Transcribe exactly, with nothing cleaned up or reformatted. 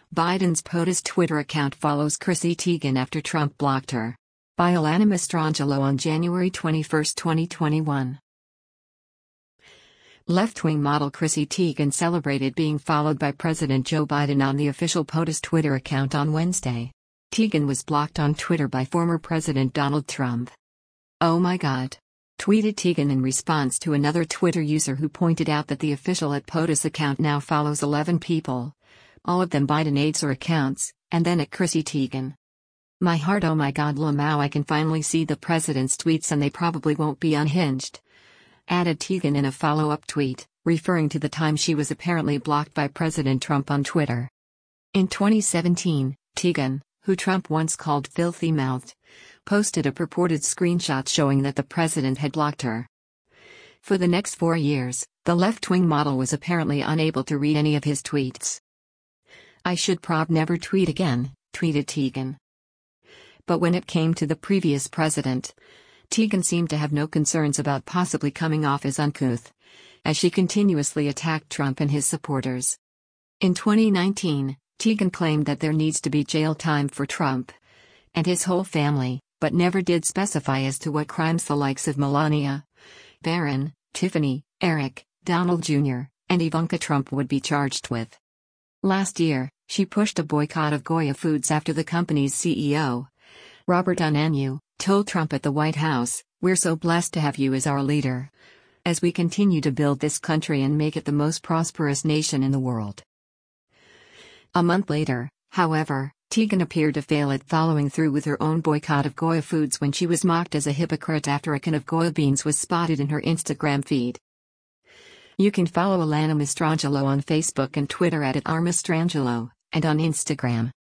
Biden's POTUS Twitter account follows Chrissy Teigen after Trump blocked her. By Alana Mastrangelo on January twenty-first, twenty twenty-one. Left-wing model Chrissy Teigen celebrated being followed by President Joe Biden on the official POTUS Twitter account on Wednesday. Teigen was blocked on Twitter by former President Donald Trump. "Oh my God," tweeted Teigen in response to another Twitter user who pointed out that the official at POTUS account now follows eleven people, all of them Biden aides or accounts, and then at Chrissy Teigen. "My heart, oh my God, Lamau, I can finally see the president's tweets and they probably won't be unhinged," added Teigen in a follow-up tweet, referring to the time she was apparently blocked by President Trump on Twitter. In twenty seventeen, Teigen, who Trump once called filthy-mouthed, posted a purported screenshot showing that the president had blocked her. For the next four years, the left-wing model was apparently unable to read any of his tweets. "I should prob never tweet again," tweeted Teigen. But when it came to the previous president, Teigen seemed to have no concerns about possibly coming off as uncouth, as she continuously attacked Trump and his supporters. In twenty nineteen, Teigen claimed that there needs to be jail time for Trump and his whole family, but never did specify as to what crimes the likes of Melania, Barron, Tiffany, Eric, Donald Junior, and Ivanka Trump would be charged with. Last year, she pushed a boycott of Goya Foods after the company's C E O, Robert Unanue, told Trump at the White House, "We're so blessed to have you as our leader, as we continue to build this country and make it the most prosperous nation in the world." A month later, however, Teigen appeared to fail at following through with her own boycott of Goya Foods when she was mocked as a hypocrite after a can of Goya beans was spotted in her Instagram feed. You can follow Alana Mastrangelo on Facebook and Twitter at, at r mastrangelo, and on Instagram